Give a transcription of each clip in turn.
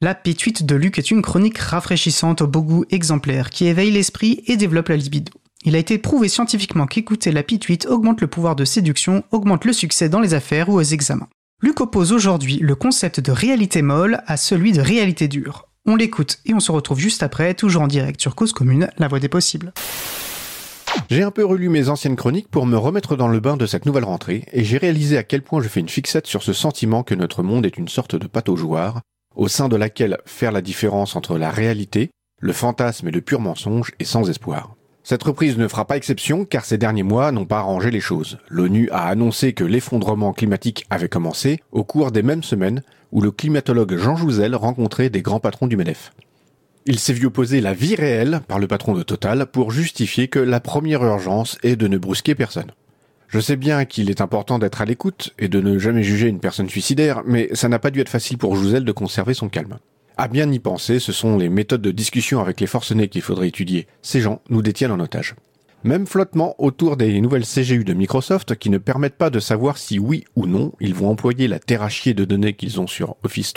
La P-Tweet de Luc est une chronique rafraîchissante au beau goût exemplaire qui éveille l'esprit et développe la libido. Il a été prouvé scientifiquement qu'écouter la P-Tweet augmente le pouvoir de séduction, augmente le succès dans les affaires ou aux examens. Luc oppose aujourd'hui le concept de réalité molle à celui de réalité dure. On l'écoute et on se retrouve juste après, toujours en direct sur Cause Commune, la voix des possibles. J'ai un peu relu mes anciennes chroniques pour me remettre dans le bain de cette nouvelle rentrée, et j'ai réalisé à quel point je fais une fixette sur ce sentiment que notre monde est une sorte de pâte aux jouards, au sein de laquelle faire la différence entre la réalité, le fantasme et le pur mensonge est sans espoir. Cette reprise ne fera pas exception car ces derniers mois n'ont pas arrangé les choses. L'ONU a annoncé que l'effondrement climatique avait commencé au cours des mêmes semaines où le climatologue Jean Jouzel rencontrait des grands patrons du MEDEF. Il s'est vu opposer la vie réelle par le patron de Total pour justifier que la première urgence est de ne brusquer personne. Je sais bien qu'il est important d'être à l'écoute et de ne jamais juger une personne suicidaire, mais ça n'a pas dû être facile pour Jouzel de conserver son calme. À bien y penser, ce sont les méthodes de discussion avec les forcenés qu'il faudrait étudier. Ces gens nous détiennent en otage. Même flottement autour des nouvelles CGU de Microsoft qui ne permettent pas de savoir si oui ou non ils vont employer la terre à chier de données qu'ils ont sur Office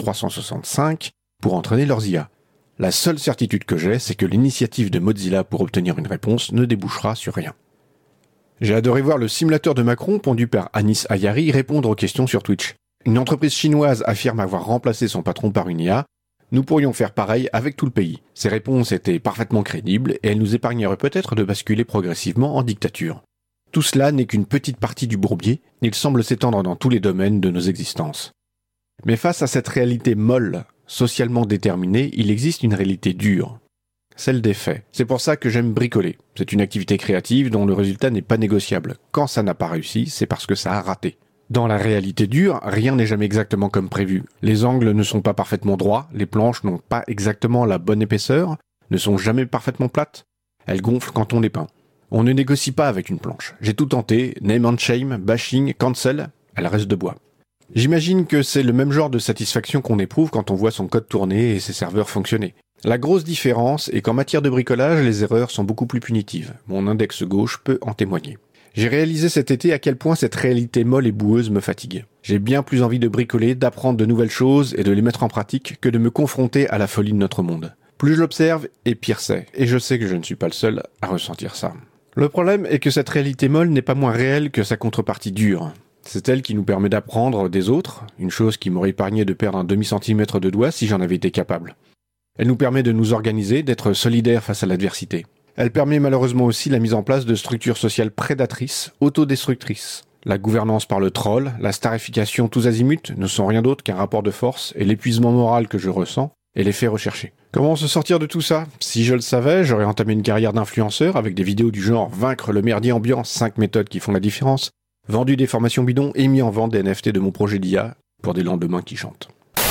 365 pour entraîner leurs IA. La seule certitude que j'ai, c'est que l'initiative de Mozilla pour obtenir une réponse ne débouchera sur rien. J'ai adoré voir le simulateur de Macron, pondu par Anis Ayari, répondre aux questions sur Twitch. Une entreprise chinoise affirme avoir remplacé son patron par une IA. Nous pourrions faire pareil avec tout le pays. Ces réponses étaient parfaitement crédibles et elles nous épargneraient peut-être de basculer progressivement en dictature. Tout cela n'est qu'une petite partie du bourbier, il semble s'étendre dans tous les domaines de nos existences. Mais face à cette réalité molle, socialement déterminée, il existe une réalité dure. Celle des faits. C'est pour ça que j'aime bricoler. C'est une activité créative dont le résultat n'est pas négociable. Quand ça n'a pas réussi, c'est parce que ça a raté. Dans la réalité dure, rien n'est jamais exactement comme prévu. Les angles ne sont pas parfaitement droits, les planches n'ont pas exactement la bonne épaisseur, ne sont jamais parfaitement plates. Elles gonflent quand on les peint. On ne négocie pas avec une planche. J'ai tout tenté, name and shame, bashing, cancel, elle reste de bois. J'imagine que c'est le même genre de satisfaction qu'on éprouve quand on voit son code tourner et ses serveurs fonctionner. La grosse différence est qu'en matière de bricolage, les erreurs sont beaucoup plus punitives. Mon index gauche peut en témoigner. J'ai réalisé cet été à quel point cette réalité molle et boueuse me fatigue. J'ai bien plus envie de bricoler, d'apprendre de nouvelles choses et de les mettre en pratique que de me confronter à la folie de notre monde. Plus je l'observe, et pire c'est. Et je sais que je ne suis pas le seul à ressentir ça. Le problème est que cette réalité molle n'est pas moins réelle que sa contrepartie dure. C'est elle qui nous permet d'apprendre des autres, une chose qui m'aurait épargné de perdre un demi-centimètre de doigt si j'en avais été capable. Elle nous permet de nous organiser, d'être solidaires face à l'adversité. Elle permet malheureusement aussi la mise en place de structures sociales prédatrices, autodestructrices. La gouvernance par le troll, la starification tous azimuts ne sont rien d'autre qu'un rapport de force et l'épuisement moral que je ressens et l'effet recherché. Comment se sortir de tout ça ? Si je le savais, j'aurais entamé une carrière d'influenceur avec des vidéos du genre « Vaincre le merdier ambiant, 5 méthodes qui font la différence », vendu des formations bidons et mis en vente des NFT de mon projet d'IA pour des lendemains qui chantent.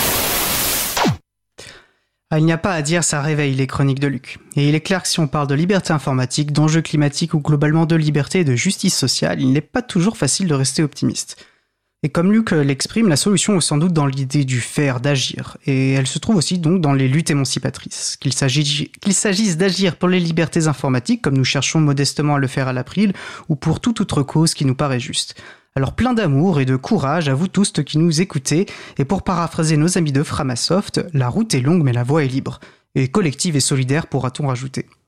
Il n'y a pas à dire, ça réveille les chroniques de Luc. Et il est clair que si on parle de liberté informatique, d'enjeux climatiques ou globalement de liberté et de justice sociale, il n'est pas toujours facile de rester optimiste. Et comme Luc l'exprime, la solution est sans doute dans l'idée du faire, d'agir. Et elle se trouve aussi donc dans les luttes émancipatrices. Qu'il s'agisse d'agir pour les libertés informatiques, comme nous cherchons modestement à le faire à l'April, ou pour toute autre cause qui nous paraît juste. Alors plein d'amour et de courage à vous tous qui nous écoutez, et pour paraphraser nos amis de Framasoft, la route est longue mais la voie est libre. Et collective et solidaire pourra-t-on rajouter.